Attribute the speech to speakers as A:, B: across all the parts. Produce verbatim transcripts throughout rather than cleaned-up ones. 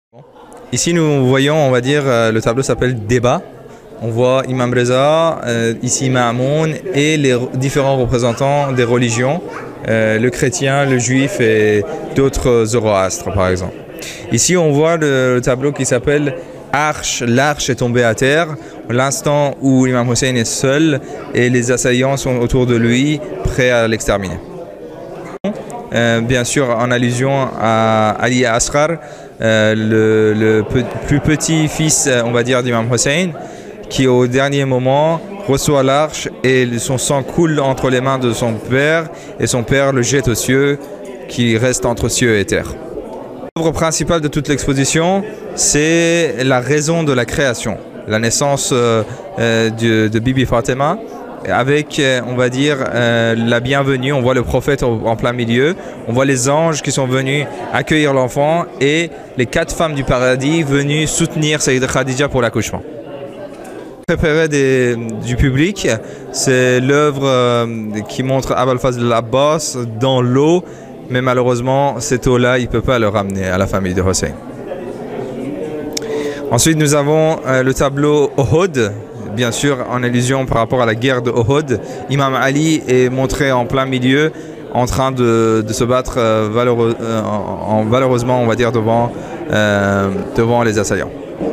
A: Ici nous voyons, on va dire, le tableau s'appelle Débat. On voit Imam Reza, euh, ici Ma'amoun et les différents représentants des religions, euh, le chrétien, le juif et d'autres zoroastres par exemple. Ici on voit le, le tableau qui s'appelle Arche, l'arche est tombée à terre, l'instant où l'imam Hussein est seul et les assaillants sont autour de lui, prêts à l'exterminer. Euh, bien sûr en allusion à Ali Asghar, euh, le, le pe plus petit fils, on va dire, d'imam Hussein, qui au dernier moment reçoit l'arche et son sang coule entre les mains de son père et son père le jette aux cieux, qui reste entre cieux et terre. L'œuvre principale de toute l'exposition, c'est la raison de la création, la naissance euh, euh, de, de Bibi Fatima, avec, euh, on va dire, euh, la bienvenue. On voit le prophète en, en plein milieu, on voit les anges qui sont venus accueillir l'enfant et les quatre femmes du paradis venues soutenir Sayyida Khadija pour l'accouchement. Préféré des, du public, c'est l'œuvre euh, qui montre Abul Fazl al-Abbas dans l'eau, mais malheureusement cette eau-là, il ne peut pas le ramener à la famille de Hussein. Ensuite, nous avons euh, le tableau Uhud, bien sûr en allusion par rapport à la guerre de Uhud. Imam Ali est montré en plein milieu, en train de, de se battre euh, valeureux, euh, en, en, valeureusement, on va dire, devant, euh, devant les assaillants.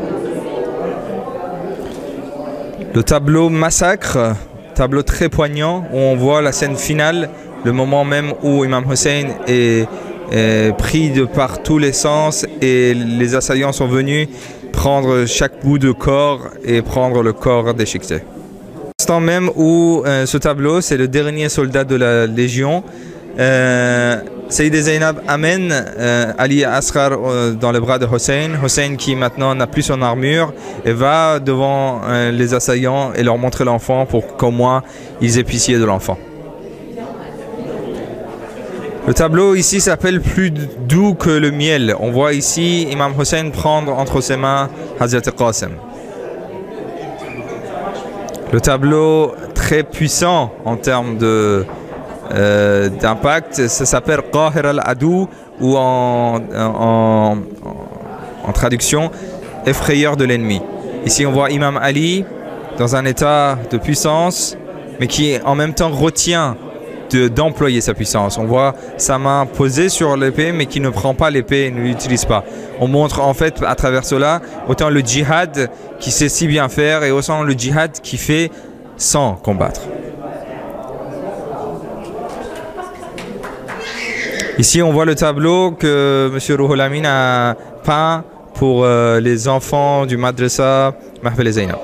A: Le tableau Massacre, tableau très poignant où on voit la scène finale, le moment même où Imam Hussein est, est pris de par tous les sens et les assaillants sont venus prendre chaque bout de corps et prendre le corps déchiqueté. L'instant même où euh, ce tableau, c'est le dernier soldat de la Légion. Euh, Sayyida Zainab amène euh, Ali Asghar euh, dans les bras de Hussein. Hussein qui maintenant n'a plus son armure et va devant euh, les assaillants et leur montrer l'enfant pour qu'au moins ils aient pitié de l'enfant. Le tableau ici s'appelle Plus doux que le miel. On voit ici Imam Hussein prendre entre ses mains Hazrat Qasim. Le tableau très puissant en termes de Euh, d'impact, ça s'appelle Qahir al-Adou ou en, en, en traduction effrayeur de l'ennemi. Ici on voit Imam Ali dans un état de puissance mais qui en même temps retient d'employer de, sa puissance. On voit sa main posée sur l'épée mais qui ne prend pas l'épée et ne l'utilise pas. On montre en fait à travers cela autant le djihad qui sait si bien faire et autant le djihad qui fait sans combattre. Ici, on voit le tableau que M. Ruhul Amin a peint pour euh, les enfants du Madrasa Mahfel Zainab.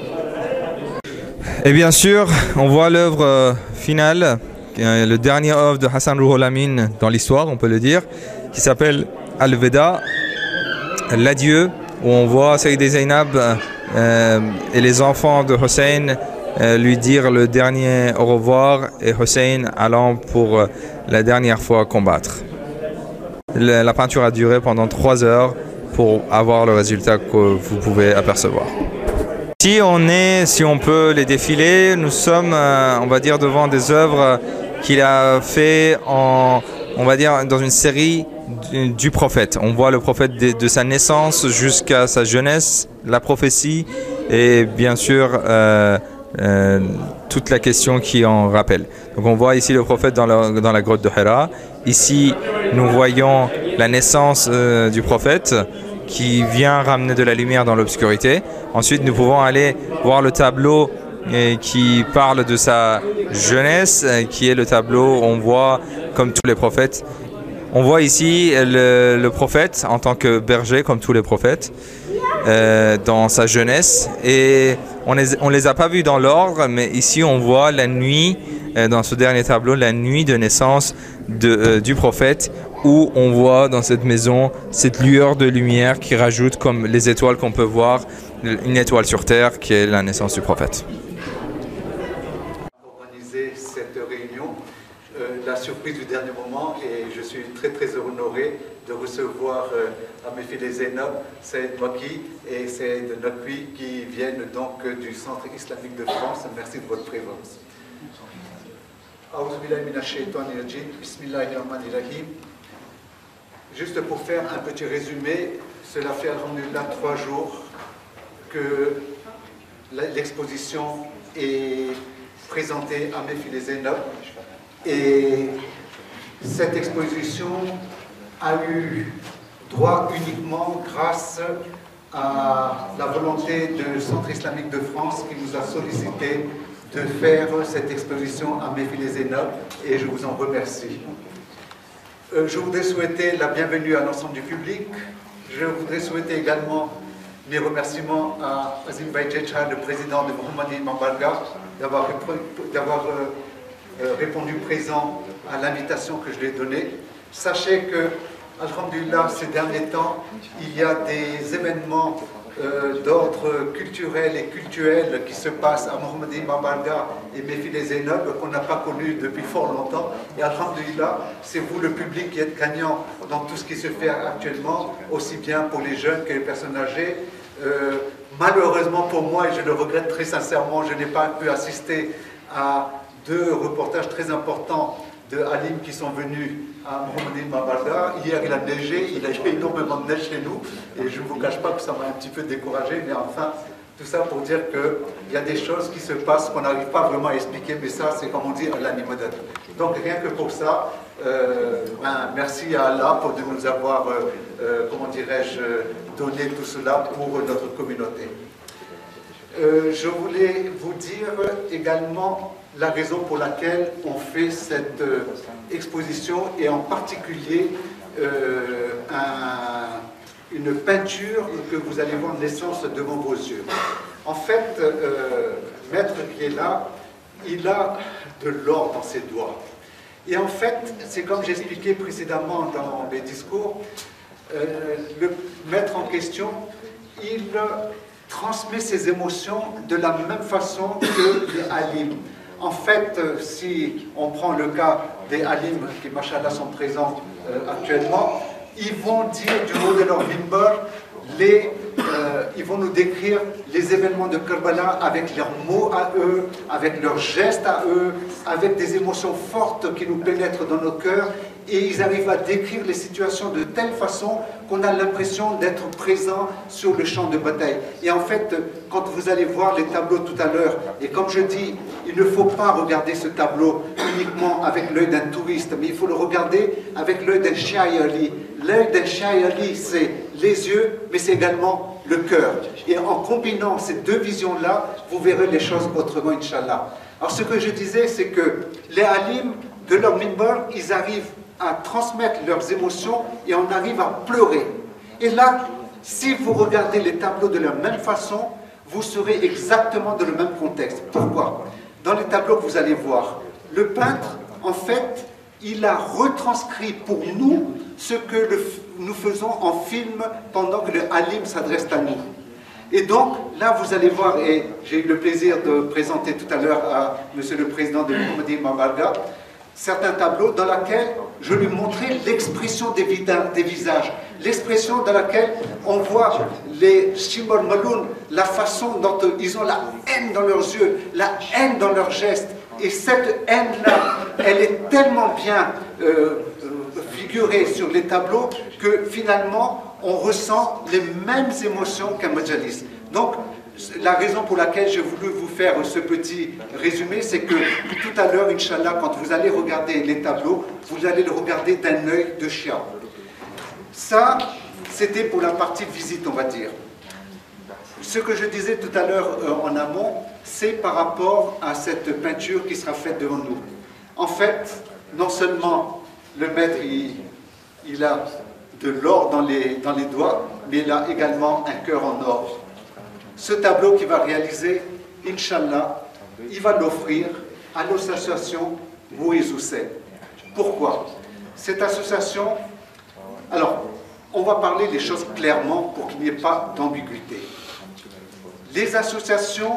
A: Et bien sûr, on voit l'œuvre euh, finale, euh, le dernier œuvre de Hassan Ruhul Amin dans l'histoire, on peut le dire, qui s'appelle Al-Veda, l'adieu, où on voit Sayyida Zainab euh, et les enfants de Hussein euh, lui dire le dernier au revoir et Hussein allant pour euh, la dernière fois combattre. La, la peinture a duré pendant trois heures pour avoir le résultat que vous pouvez apercevoir. Si on est, si on peut les défiler, nous sommes, euh, on va dire, devant des œuvres qu'il a fait en, on va dire, dans une série du, du prophète. On voit le prophète de, de sa naissance jusqu'à sa jeunesse, la prophétie et bien sûr euh, Euh, toute la question qui en rappelle. Donc on voit ici le prophète dans la, dans la grotte de Hira. Ici nous voyons la naissance euh, du prophète qui vient ramener de la lumière dans l'obscurité. Ensuite nous pouvons aller voir le tableau euh, qui parle de sa jeunesse, euh, qui est le tableau où on voit comme tous les prophètes. On voit ici le, le prophète en tant que berger comme tous les prophètes. Euh, dans sa jeunesse et on les, on les a pas vus dans l'ordre, mais ici on voit la nuit euh, dans ce dernier tableau, la nuit de naissance de, euh, du prophète, où on voit dans cette maison cette lueur de lumière qui rajoute comme les étoiles qu'on peut voir, une étoile sur terre qui est la naissance du prophète.
B: Organiser cette réunion, euh, la surprise du dernier moment, et je suis très très honoré de recevoir euh, à mes filles Zainab, Saïd Maki et Saïd Nokwi qui viennent donc euh, du Centre islamique de France. Merci de votre présence. Juste pour faire un petit résumé, cela fait alhamdoulilah trois jours que l'exposition est présentée à Mehfil Zainab. Et cette exposition a eu droit uniquement grâce à la volonté du Centre islamique de France qui nous a sollicité de faire cette exposition à Mehfil Zainab et je vous en remercie. Euh, je voudrais souhaiter la bienvenue à l'ensemble du public. Je voudrais souhaiter également mes remerciements à Azim Baïdjecha, le président de Mohammadi Imam Barga, d'avoir euh, euh, répondu présent à l'invitation que je lui ai donnée. Sachez que, alhamdulillah, ces derniers temps, il y a des événements euh, d'ordre culturel et cultuel qui se passent à Mohammadi Imam Barga et Mehfil Zainab qu'on n'a pas connu depuis fort longtemps. Et alhamdulillah, c'est vous, le public, qui êtes gagnant dans tout ce qui se fait actuellement, aussi bien pour les jeunes que les personnes âgées. Euh, malheureusement pour moi, et je le regrette très sincèrement, je n'ai pas pu assister à deux reportages très importants de Alim qui sont venus à Mohammadi Imam Barga. Hier, il a neigé, il a eu énormément de neige chez nous, et je ne vous cache pas que ça m'a un petit peu découragé, mais enfin, tout ça pour dire qu'il y a des choses qui se passent qu'on n'arrive pas vraiment à expliquer, mais ça, c'est comme on dit, l'animodat. Donc, rien que pour ça, euh, ben, merci à Allah pour de nous avoir, euh, euh, comment dirais-je, donné tout cela pour notre communauté. Euh, je voulais vous dire également la raison pour laquelle on fait cette euh, exposition et en particulier euh, un, une peinture que vous allez voir naissance devant vos yeux. En fait, euh, Maître qui est là, il a de l'or dans ses doigts. Et en fait, c'est comme j'expliquais précédemment dans mes discours, euh, le Maître en question, il transmet ses émotions de la même façon que les Alim. En fait, si on prend le cas des Alim qui, machallah, sont présents euh, actuellement, ils vont dire du haut de leur mimbar, les, euh, ils vont nous décrire les événements de Karbala avec leurs mots à eux, avec leurs gestes à eux, avec des émotions fortes qui nous pénètrent dans nos cœurs, et ils arrivent à décrire les situations de telle façon qu'on a l'impression d'être présent sur le champ de bataille. Et en fait, quand vous allez voir les tableaux tout à l'heure, et comme je dis, il ne faut pas regarder ce tableau uniquement avec l'œil d'un touriste, mais il faut le regarder avec l'œil d'un shaïali. L'œil d'un shaïali, c'est les yeux, mais c'est également le cœur. Et en combinant ces deux visions-là, vous verrez les choses autrement, Inch'Allah. Alors ce que je disais, c'est que les alim, de leur minbar, ils arrivent à transmettre leurs émotions et on arrive à pleurer. Et là, si vous regardez les tableaux de la même façon, vous serez exactement dans le même contexte. Pourquoi? Dans les tableaux que vous allez voir, le peintre, en fait, il a retranscrit pour nous ce que le, nous faisons en film pendant que le alim s'adresse à nous. Et donc, là, vous allez voir, et j'ai eu le plaisir de présenter tout à l'heure à Monsieur le Président de Mohammadi Imam Barga, certains tableaux dans lesquels je lui montrais l'expression des, des visages, l'expression dans laquelle on voit les Shimor Maloun, la façon dont ils ont la haine dans leurs yeux, la haine dans leurs gestes. Et cette haine-là, elle est tellement bien euh, figurée sur les tableaux que finalement, on ressent les mêmes émotions qu'un majalis. Donc, la raison pour laquelle j'ai voulu vous faire ce petit résumé, c'est que tout à l'heure, Inch'Allah, quand vous allez regarder les tableaux, vous allez le regarder d'un œil de chien. Ça, c'était pour la partie visite, on va dire. Ce que je disais tout à l'heure euh, en amont, c'est par rapport à cette peinture qui sera faite devant nous. En fait, non seulement le maître, il, il a de l'or dans les, dans les doigts, mais il a également un cœur en or. Ce tableau qu'il va réaliser, Inch'Allah, il va l'offrir à l'association Moïse Hussein. Pourquoi? Cette association, alors, on va parler les choses clairement pour qu'il n'y ait pas d'ambiguïté. Les associations,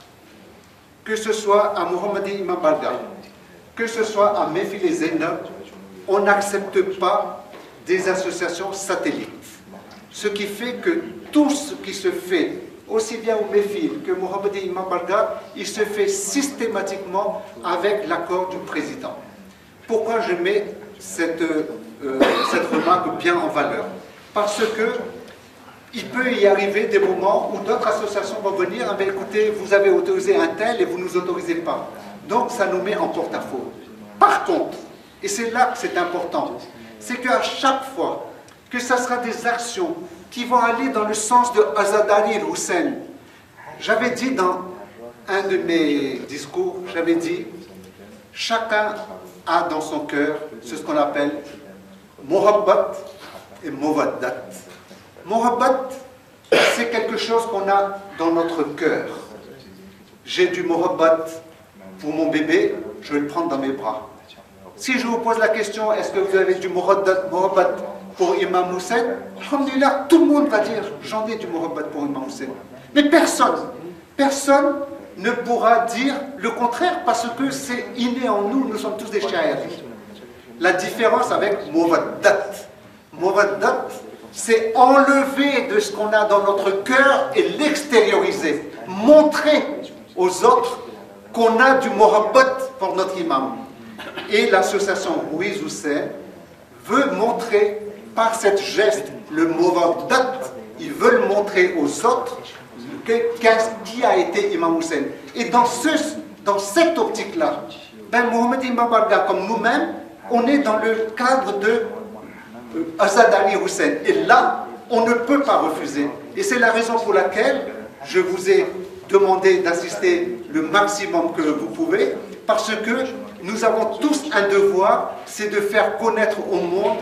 B: que ce soit à Mohammadi Imam Barga, que ce soit à Mehfil Zainab, on n'accepte pas des associations satellites. Ce qui fait que tout ce qui se fait, aussi bien au Mehfil que Mohammadi Imam Barga, il se fait systématiquement avec l'accord du président. Pourquoi je mets cette, euh, cette remarque bien en valeur? Parce que il peut y arriver des moments où d'autres associations vont venir, ah ben écoutez, vous avez autorisé un tel et vous ne nous autorisez pas. Donc ça nous met en porte-à-faux. Par contre, et c'est là que c'est important, c'est qu'à chaque fois que ça sera des actions qui vont aller dans le sens de Azadari el-Hussein, j'avais dit dans un de mes discours, j'avais dit, chacun a dans son cœur ce qu'on appelle Mohabbat et Movaddat. Mohabbat, c'est quelque chose qu'on a dans notre cœur. J'ai du Mohabbat pour mon bébé, je vais le prendre dans mes bras. Si je vous pose la question, est-ce que vous avez du Mohabbat pour Imam Hussein? Alhamdulillah, tout le monde va dire, j'en ai du Mohabbat pour Imam Hussein. Mais personne, personne ne pourra dire le contraire parce que c'est inné en nous, nous sommes tous des sha'iris. La différence avec Movaddat, Movaddat, c'est enlever de ce qu'on a dans notre cœur et l'extérioriser, montrer aux autres qu'on a du Mohabbat pour notre imam. Et l'association Ruiz Hussein veut montrer par cette geste le Movaddat, ils veulent montrer aux autres qui a été Imam Hussein. Et dans, ce, dans cette optique-là, ben Mohamed Imam Barga, comme nous-mêmes, on est dans le cadre de euh, Azadari Hussein. Et là, on ne peut pas refuser. Et c'est la raison pour laquelle je vous ai demandé d'assister le maximum que vous pouvez, parce que nous avons tous un devoir, c'est de faire connaître au monde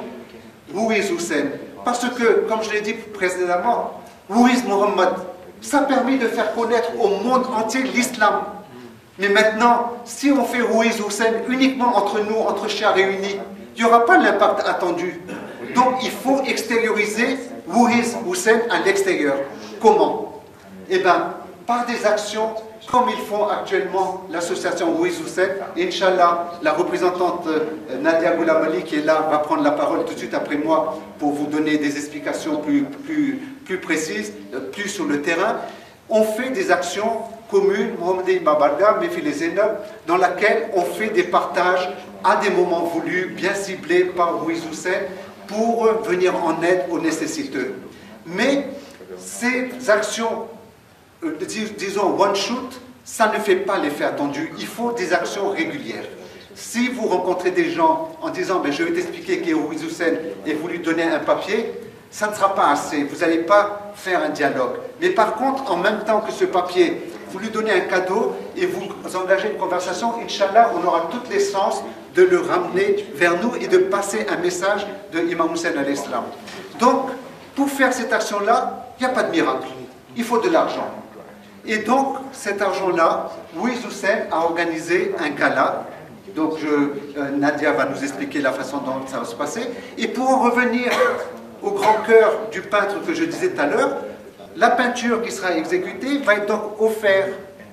B: Ruiz Hussein. Parce que, comme je l'ai dit précédemment, Ruiz Mohammed, ça a permis de faire connaître au monde entier l'islam. Mais maintenant, si on fait Ruiz Hussein uniquement entre nous, entre chiens réunis, il n'y aura pas l'impact attendu. Donc il faut extérioriser Ruiz Hussein à l'extérieur. Comment? Eh bien, par des actions comme ils font actuellement l'association Ruiz Hussein. Inch'Allah, la représentante Nadia Goulamali qui est là va prendre la parole tout de suite après moi pour vous donner des explications plus, plus, plus précises, plus sur le terrain. On fait des actions communes, Mohamed Babarga, Méfil et Zénob, dans laquelle on fait des partages à des moments voulus, bien ciblés par Ruiz Hussein, pour venir en aide aux nécessiteux. Mais ces actions, euh, dis, disons one shoot, ça ne fait pas l'effet attendu. Il faut des actions régulières. Si vous rencontrez des gens en disant ben, « je vais t'expliquer que Ruiz Hussein et vous lui donnez un papier », ça ne sera pas assez. Vous n'allez pas faire un dialogue. Mais par contre, en même temps que ce papier, vous lui donnez un cadeau et vous engagez une conversation, Inch'Allah, on aura toutes les chances de le ramener vers nous et de passer un message de Imam Hussein à l'islam. Donc, pour faire cette action-là, il n'y a pas de miracle. Il faut de l'argent. Et donc, cet argent-là, Ruiz Hussein a organisé un gala. Donc, je, euh, Nadia va nous expliquer la façon dont ça va se passer. Et pour en revenir au grand cœur du peintre que je disais tout à l'heure, la peinture qui sera exécutée va être donc offerte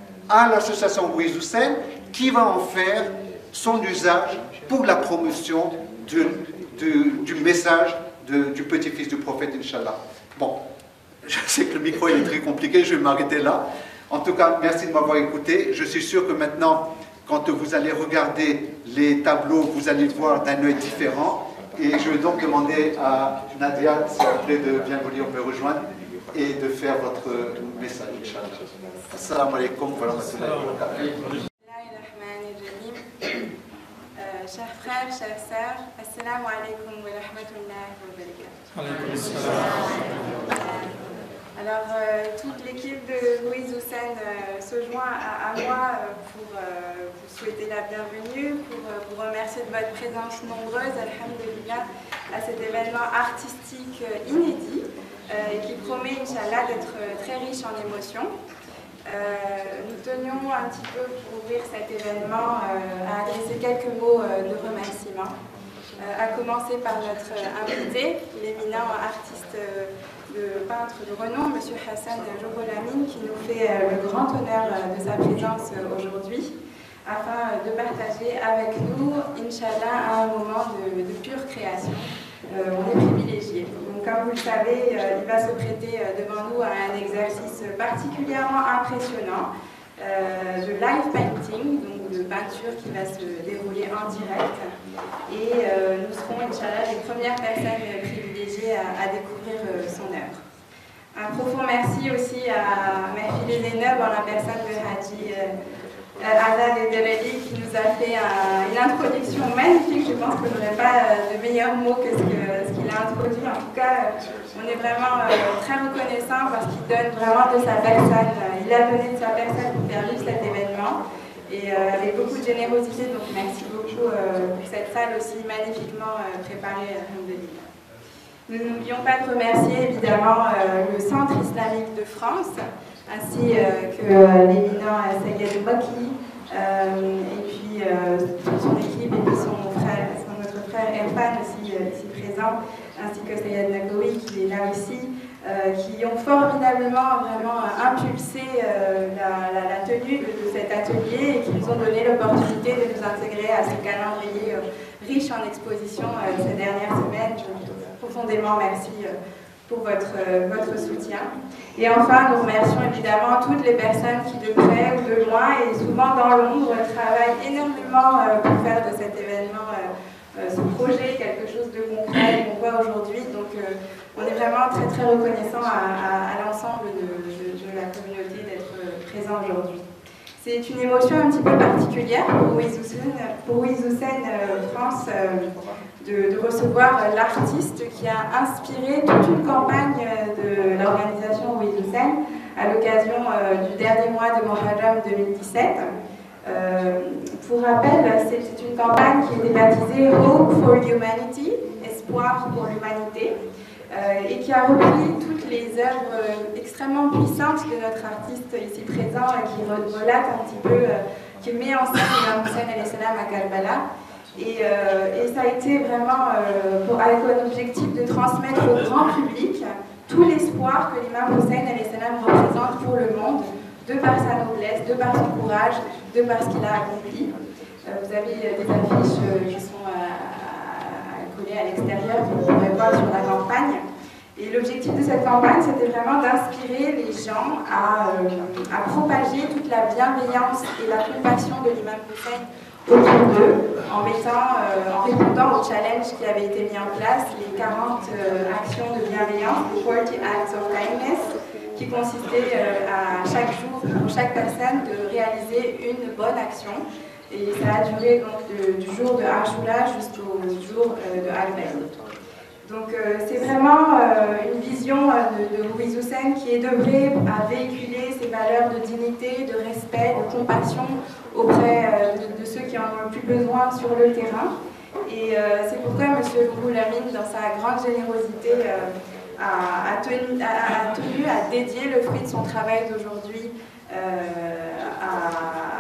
B: à l'association Ruiz Hussein qui va en faire son usage pour la promotion du, du, du message de, du petit-fils du prophète, Inch'Allah. Bon, je sais que le micro est très compliqué, je vais m'arrêter là. En tout cas, merci de m'avoir écouté. Je suis sûr que maintenant, quand vous allez regarder les tableaux, vous allez voir d'un œil différent. Et je vais donc demander à Nadia, s'il vous plaît, de bien venir me rejoindre et de faire votre message, Inch'Allah. Assalamu alaikum wa rahmatullahi wa barakatuh.
C: Euh, chers frères, chères sœurs, assalamu alaikum wa rahmatullahi wa barakatuh. Alors, euh, toute l'équipe de Ruiz Hussein euh, se joint à, à moi euh, pour euh, vous souhaiter la bienvenue, pour euh, vous remercier de votre présence nombreuse, alhamdulillah, à cet événement artistique euh, inédit euh, et qui promet, Inch'Allah, d'être euh, très riche en émotions. Euh, nous tenions un petit peu, pour ouvrir cet événement, euh, à adresser quelques mots euh, de remerciement, euh, à commencer par notre euh, invité, l'éminent artiste euh, de peintre de renom, M. Hassan Rouhol-Amin, qui nous fait euh, le grand honneur euh, de sa présence euh, aujourd'hui, afin euh, de partager avec nous, Inch'Allah, un moment de, de pure création. Euh, on est privilégiés. Donc, comme vous le savez, euh, il va se prêter euh, devant nous à un exercice particulièrement impressionnant euh, de live painting, donc de peinture qui va se dérouler en direct. Et euh, nous serons, Inch'Allah, les premières personnes privilégiées à, à découvrir euh, son œuvre. profond merci aussi à ma fille Zainab en la personne de Haji euh, Azad Edereli qui nous a fait un, une introduction magnifique. Je pense que je n'aurais pas euh, de meilleurs mots que ce qu'il ce qu'il a introduit. En tout cas, euh, on est vraiment euh, très reconnaissant parce qu'il donne vraiment de sa personne. Euh, il a donné de sa personne pour faire vivre cet événement et euh, avec beaucoup de générosité. Donc merci beaucoup euh, pour cette salle aussi magnifiquement euh, préparée. Alhamdulillah. Nous n'oublions pas de remercier évidemment euh, le Centre islamique de France, ainsi euh, que euh, l'éminent euh, Sayed Maki, euh, et puis euh, son équipe, et puis son frère, son, notre frère Erfan aussi euh, ici présent, ainsi que Sayed Nagoui qui est là aussi, euh, qui ont formidablement vraiment euh, impulsé euh, la, la, la tenue de, de cet atelier et qui nous ont donné l'opportunité de nous intégrer à ce calendrier euh, riche en expositions euh, ces dernières semaines. Je, profondément merci pour votre, votre soutien. Et enfin, nous remercions évidemment toutes les personnes qui, de près ou de loin, et souvent dans l'ombre, travaillent énormément pour faire de cet événement, ce projet, quelque chose de concret qu'on voit aujourd'hui. Donc, on est vraiment très très reconnaissant à, à, à l'ensemble de, de, de la communauté d'être présent aujourd'hui. C'est une émotion un petit peu particulière pour Wiz Hussein France de, de recevoir l'artiste qui a inspiré toute une campagne de l'organisation Wiz Hussein à l'occasion du dernier mois de Muharram deux mille dix-sept. Euh, pour rappel, c'est une campagne qui était baptisée Hope for Humanity, espoir pour l'humanité. Euh, et qui a repris toutes les œuvres euh, extrêmement puissantes de notre artiste ici présent et qui relate un petit peu, euh, qui met en scène l'imam Hussein alayhi salam à Karbala. Et, euh, et ça a été vraiment euh, pour, avec un objectif de transmettre au grand public tout l'espoir que l'imam Hussein alayhi salam représente pour le monde, de par sa noblesse, de par son courage, de par ce qu'il a accompli. Euh, vous avez des affiches euh, qui sont à à l'extérieur, vous pourrez voir sur la campagne. Et l'objectif de cette campagne, c'était vraiment d'inspirer les gens à, euh, à propager toute la bienveillance et la compassion de l'imam Hussein autour d'eux, en, mettant, euh, en répondant au challenge qui avait été mis en place, les quarante euh, actions de bienveillance, les quarante acts of kindness, qui consistaient euh, à chaque jour, pour chaque personne, de réaliser une bonne action. Et ça a duré donc de, du jour de Ashura jusqu'au jour euh, de Al-Bayt. Donc euh, c'est vraiment euh, une vision euh, de, de Wiz Hussein qui est d'œuvrer à véhiculer ces valeurs de dignité, de respect, de compassion auprès euh, de, de ceux qui en ont le plus besoin sur le terrain. Et euh, c'est pourquoi M. Ruhollah Amin, dans sa grande générosité, euh, a, a, tenu, a, a tenu à dédier le fruit de son travail d'aujourd'hui euh, à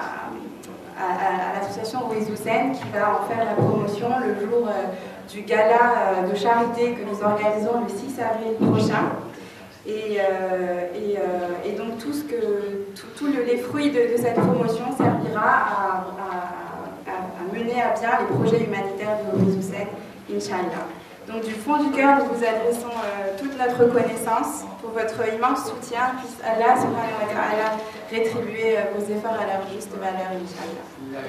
C: à, à l'association Wiz Hussein qui va en faire la promotion le jour euh, du gala euh, de charité que nous organisons le six avril prochain. Et, euh, et, euh, et donc tout ce que, tout, tout le, les fruits de, de cette promotion servira à, à, à, à mener à bien les projets humanitaires de Wiz Hussein, Inch'Allah. Donc du fond du cœur, nous vous adressons euh, toute notre reconnaissance pour votre immense soutien. Puisse Allah subhanahu wa ta'ala rétribuer euh, vos efforts à leur juste valeur, Inch'Allah.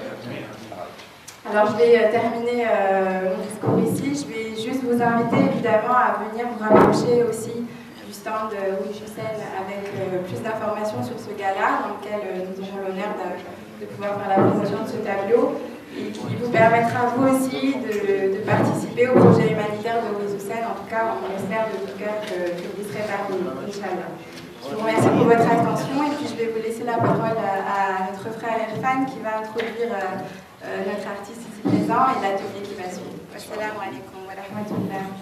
C: Alors je vais euh, terminer euh, mon discours ici. Je vais juste vous inviter évidemment à venir vous rapprocher aussi du stand de Wiz Hussein avec euh, plus d'informations sur ce gala dans lequel euh, nous aurons l'honneur de, de pouvoir faire la promotion de ce tableau, et qui vous permettra vous aussi de, de participer au projet humanitaire de Wiz Hussein. En tout cas, on espère de tout cœur que, que vous serez parmi nous, Inch'Allah. Je vous remercie pour votre attention et puis je vais vous laisser la parole à, à notre frère Erfan qui va introduire euh, euh, notre artiste ici présent et l'atelier qui va suivre. Assalamu alaikum wa rahmatullah.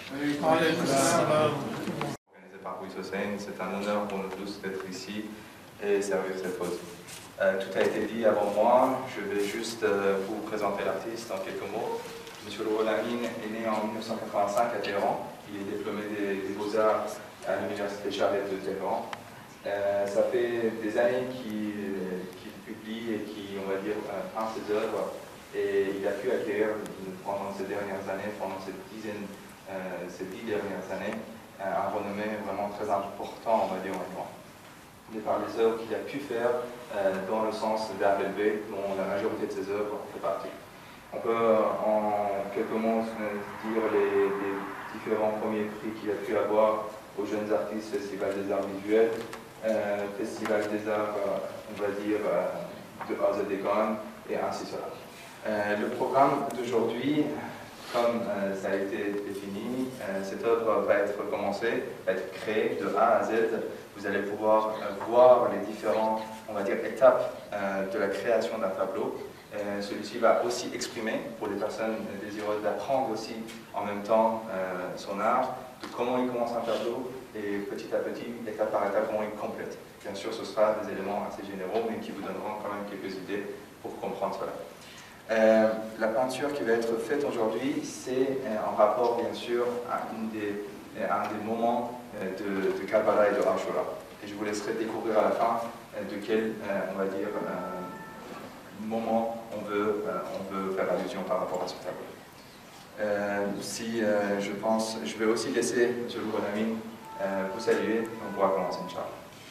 A: Organisé par Wiz Hussein, c'est un honneur pour nous tous d'être ici et servir cette cause. Euh, tout a été dit avant moi, je vais juste euh, vous présenter l'artiste en quelques mots. M. Ruhollah Amin est né en mille neuf cent quatre-vingt-cinq à Téhéran. Il est diplômé des, des Beaux-Arts à l'Université Charlotte de Téhéran. Euh, ça fait des années qu'il qu'il publie et qui, on va dire, peint ses œuvres. Et il a pu acquérir pendant ces dernières années, pendant ces, dizaines, euh, ces dix dernières années, un renommé vraiment très important, on va dire, en Iran. De par les œuvres qu'il a pu faire euh, dans le sens d'art élevé, dont la majorité de ses œuvres fait partie. On peut en quelques mots dire les, les différents premiers prix qu'il a pu avoir aux jeunes artistes, Festival des arts visuels, euh, Festival des arts, euh, on va dire, euh, de Azedegan, et ainsi de suite. Euh, le programme d'aujourd'hui, comme euh, ça a été défini, euh, cette œuvre va être commencée, va être créée de A à Z. Vous allez pouvoir euh, voir les différentes, on va dire, étapes euh, de la création d'un tableau. Euh, Celui-ci va aussi exprimer, pour les personnes désireuses d'apprendre aussi en même temps euh, son art, de comment il commence un tableau et petit à petit, étape par étape, comment il complète. Bien sûr, ce sera des éléments assez généraux, mais qui vous donneront quand même quelques idées pour comprendre cela. Euh, la peinture qui va être faite aujourd'hui, c'est euh, en rapport bien sûr à, une des, à un des moments euh, de, de Karbala et de Ashura. Et je vous laisserai découvrir à la fin euh, de quel, euh, on va dire, euh, moment on veut, euh, on veut faire allusion par rapport à ce tableau. Euh, si euh, je pense, je vais aussi laisser M. Ruhul Amin euh, vous saluer et on pourra commencer, Inch'Allah.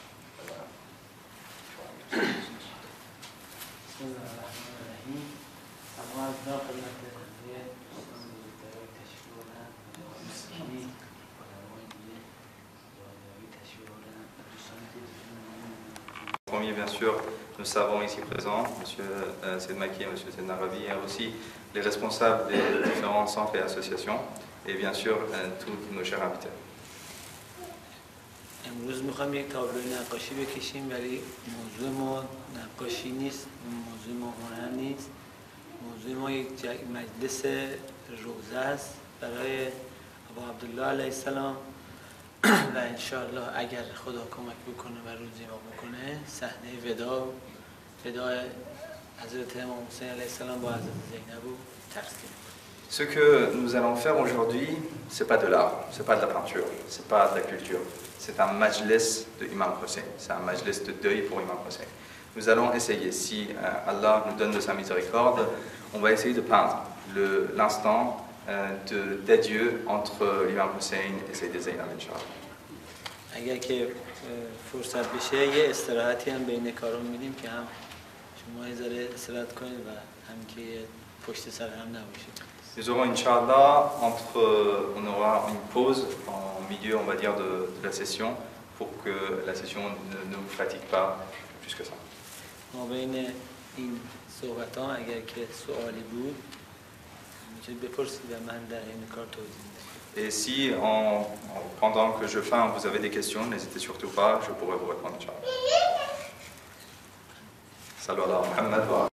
A: Premier, bien sûr, nous savons ici présents, M. Euh, Sedmaki et M. Sednarabi, et aussi les responsables des différents centres et associations, et bien sûr, euh, tous nos chers invités.
D: امروز میخوام یک تابلو نقاشی بکشیم ولی موضوع ما نقاشی نیست، موضوع ما هنر نیست. موضوع ما یک مجلس روزه است برای ابا عبدالله علیه السلام و انشاءالله اگر خدا کمک بکنه و روزی ما بکنه صحنه ودا ودا حضرت امام حسین علیه السلام با حضرت زینب رو ترسیم.
A: Ce que nous allons faire aujourd'hui, c'est pas de l'art, c'est pas de la peinture, c'est pas de la culture. C'est un majlis de Imam Hussein, c'est un majlis de deuil pour Imam Hussein. Nous allons essayer, si euh, Allah nous donne de sa miséricorde, on va essayer de peindre l'instant euh, d'adieu entre l'Imam Hussein et Sayyid Zainab, Inch'Allah.
D: اگر که فرصت بشه یه استراحتی هم بین کارا میدیم که هم شما یه ذره استراحت کنید و هم که پشت سر هم نباشید.
A: Nous aurons, Inch'Allah, entre, on aura une pause en milieu, on va dire, de, de la session pour que la session ne, ne vous fatigue pas plus que ça. Et si, en, en, pendant que je peins, vous avez des questions, n'hésitez surtout pas, je pourrai vous répondre, Inch'Allah. Salut ala Muhammad.